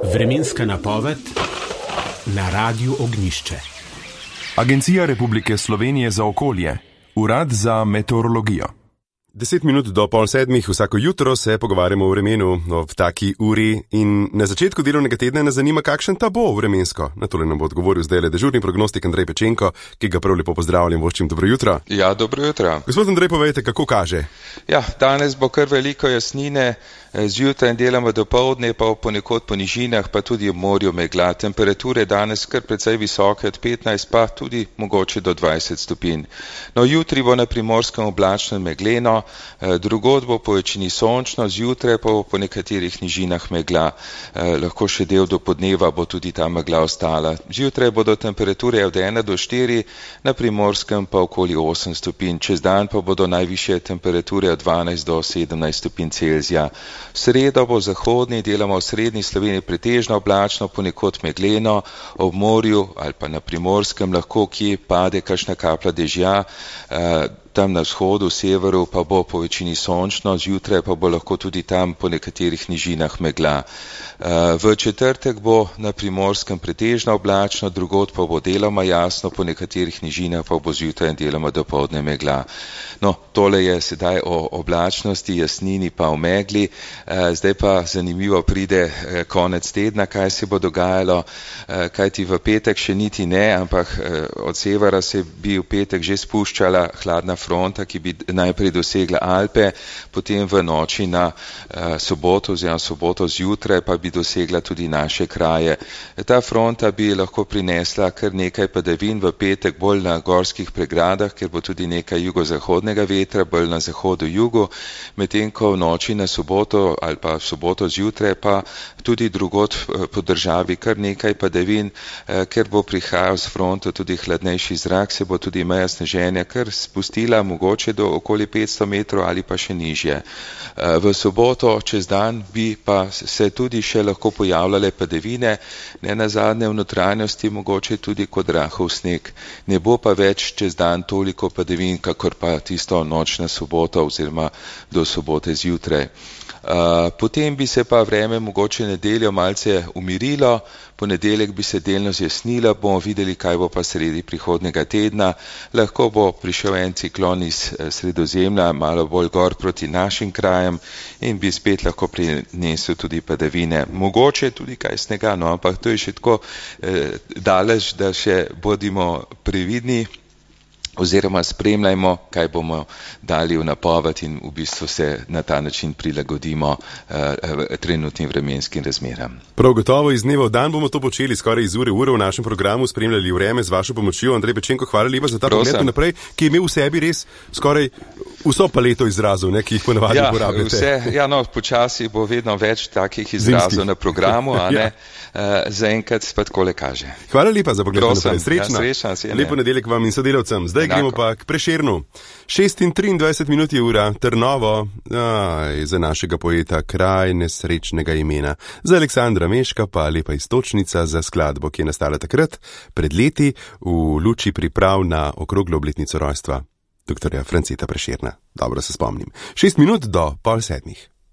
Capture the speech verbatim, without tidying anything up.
Vremenska napoved na Radiu Ognjišče. Agencija Republike Slovenije za okolje, Urad za meteorologijo. Deset minut do pol sedmih vsako jutro se pogovarjamo o vremenu ob taki uri in na začetku delovnega tedna nas zanima, kakšen ta bo vremensko. Na tole nam bo odgovoril zdaj le dežurni prognostik Andrej Pečenko, ki ga prav lepo pozdravljam, voščim dobro jutro. Ja, dobro jutro. Gospod Andrej, povejte, kako kaže? Ja, danes bo kar veliko jasnine, zjutraj in delamo dopoldne, pa ponekod po nižinah, pa tudi v morju megla. Temperature danes kar precej visoke, od petnajst pa tudi mogoče do dvajset stopinj. No, jutri bo na Primorskem oblačno in megleno, drugod bo po večini sončno, zjutraj pa bo po nekaterih nižinah megla. Lahko še del do podneva bo tudi ta megla ostala. Zjutraj bodo temperature od ena do štiri, na Primorskem pa okoli osem stopinj. Čez dan pa bodo najvišje temperature od dvanajst do sedemnajst stopinj Celzija. V sredo bo zahodni, deloma v srednji Sloveniji pretežno oblačno, ponekod megleno, ob morju ali pa na Primorskem lahko kje pade kakšna kaplja dežja, tam na vzhodu, severu pa bo po večini sončno, zjutraj pa bo lahko tudi tam po nekaterih nižinah megla. V četrtek bo na Primorskem pretežno oblačno, drugod pa bo deloma jasno, po nekaterih nižinah pa bo zjutraj deloma dopoldne megla. No, tole je sedaj o oblačnosti, jasnini pa o megli. Zdaj pa zanimivo pride konec tedna, kaj se bo dogajalo, kajti v petek še niti ne, ampak od severa se bi v petek že spuščala hladna fronta, ki bi najprej dosegla Alpe, potem v noči na soboto oziroma soboto zjutraj pa bi dosegla tudi naše kraje. Ta fronta bi lahko prinesla kar nekaj padavin v petek bolj na gorskih pregradah, ker bo tudi nekaj jugozahodnega vetra, bolj na zahodu jugu, medtem ko v noči na soboto ali pa v soboto zjutraj pa tudi drugod po državi kar nekaj padavin, ker bo prihajal z fronto tudi hladnejši zrak, se bo tudi meja sneženja kar spustila, mogoče do okoli petsto metrov ali pa še nižje. V soboto čez dan bi pa se tudi še lahko pojavljale padavine, ne nazadnje v notranjosti mogoče tudi kot rahel sneg. Ne bo pa več čez dan toliko padavin, kakor pa tisto noč na soboto oziroma do sobote zjutraj. Potem bi se pa vreme mogoče nedeljo malce umirilo, ponedeljek bi se delno zjasnilo, bomo videli, kaj bo pa sredi prihodnega tedna. Lahko bo prišel en ciklon iz Sredozemlja, malo bolj gor proti našim krajem in bi spet lahko prinesel tudi padavine. Mogoče tudi kaj snega, no, ampak to je še tako eh, daleč, da še bodimo previdni oziroma spremljajmo, kaj bomo dali v napoved in v bistvu se na ta način prilagodimo uh, trenutnim vremenskim razmeram. Prav gotovo iz dneva v dan bomo to počeli, skoraj iz ure v uro v našem programu spremljali vreme z vašo pomočjo. Andrej Pečenko, hvala lepa za ta pogled naprej, ki je imel v sebi res skoraj vso paleto izrazov, ne, ki jih ponavadi ja, uporabljate. Vse, ja, no, počasi bo vedno več takih izrazov Zimskih. Na programu, a ne, ja. uh, zaenkrat pa takole kaže. Hvala lepa za pogled naprej. Srečno. Ja, srečna, Lepo nedeljek vam in sodelavcem. Zdaj gremo pa k Prešernu. šest in triindvajset minut je ura, Trnovo, aj, za našega poeta kraj nesrečnega imena. Za Aleksandra Meška pa lepa istočnica za skladbo, ki je nastala takrat, pred leti, v luči priprav na okroglo obletnico rojstva doktorja Franceta Prešerna. Dobro se spomnim. Šest minut do pol sedmih.